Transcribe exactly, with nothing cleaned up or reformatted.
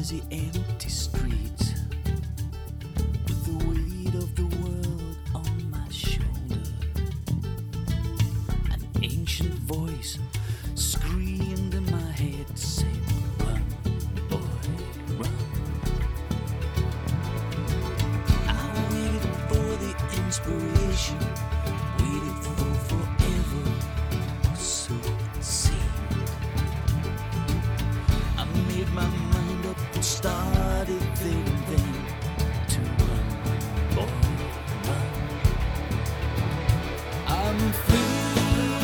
busy, empty streets, with the weight of the world on my shoulder. An ancient voice screams